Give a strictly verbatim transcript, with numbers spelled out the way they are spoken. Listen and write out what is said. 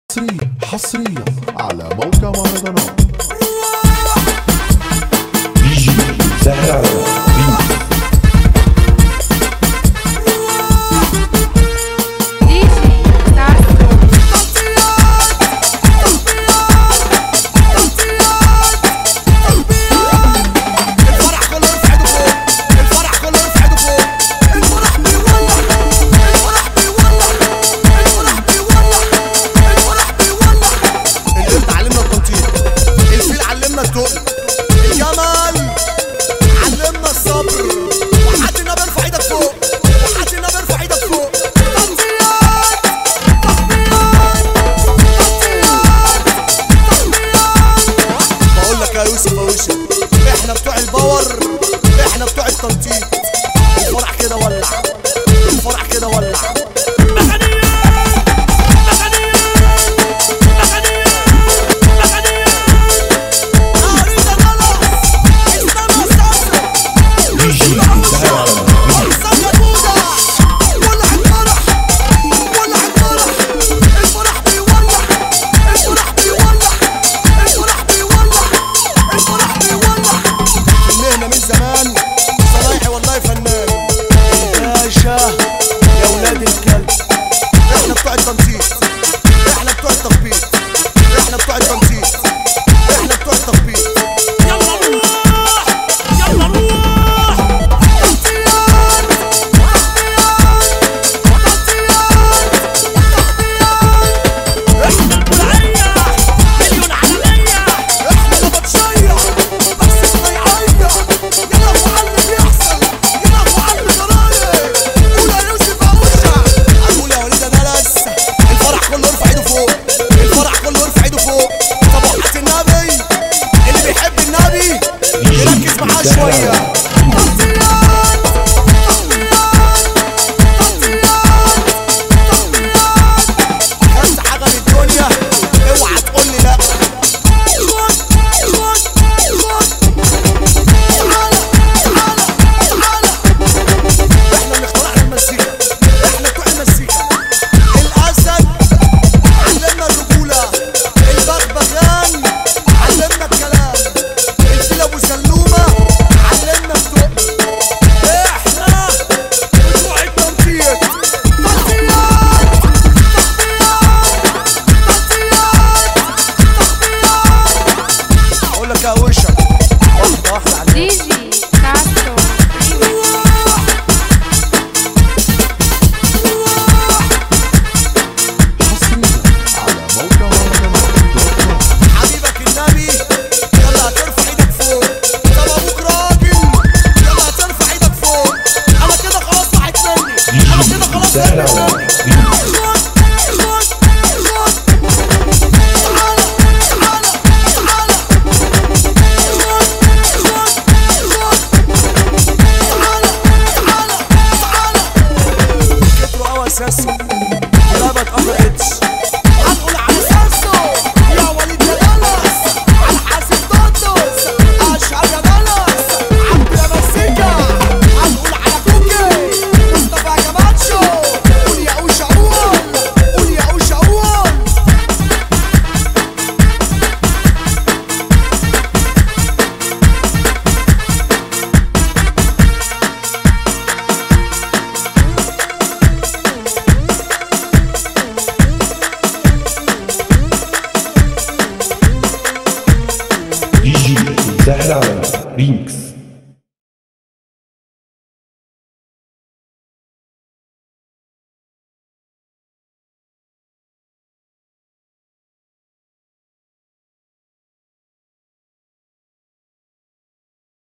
حصريا حصريا على موقع مهرجانات دي جي سهل الجمال علمنا الصبر وحدنا بيرفع ايدك فوق وحدنا بيرفع ايدك فوق تطبيقات تطبيقات تطبيقات بقول لك يا يوسف يا وشك احنا بتوع الباور احنا بتوع التنطيط الفرح كده ولع الفرح كده ولع شوية بس حاجة من الدنيا اوعى تقول لي لا احنا اللي اخترعنا المزيكا احنا بتوع المزيكا الاسد علمنا الرجولة البغبغان علمنا الكلام الفيل ابو سلومة علمنا الذوق احنا بتوع التنطيط اقول لك يا وشك واحدة واحدة على دي جي كاستو حصريا على موقع مهرجانات حبيبك النبي يلا هترفع ايدك فوق طب ابوك راجل يلا هترفع ايدك فوق انا كده خلاص ضاعت مني انا كده خلاص ضاعت مني ساسو ولا بتقطعش هنقول على ساسو يا وليد يا جلس على حاسب طاطس اشهر يا جلس عبد يا مسيكا هنقول على كوكي مصطفى جماتشو قول يا اوشا قول قول يا اوشا قول دي جي سهل على ريمكس.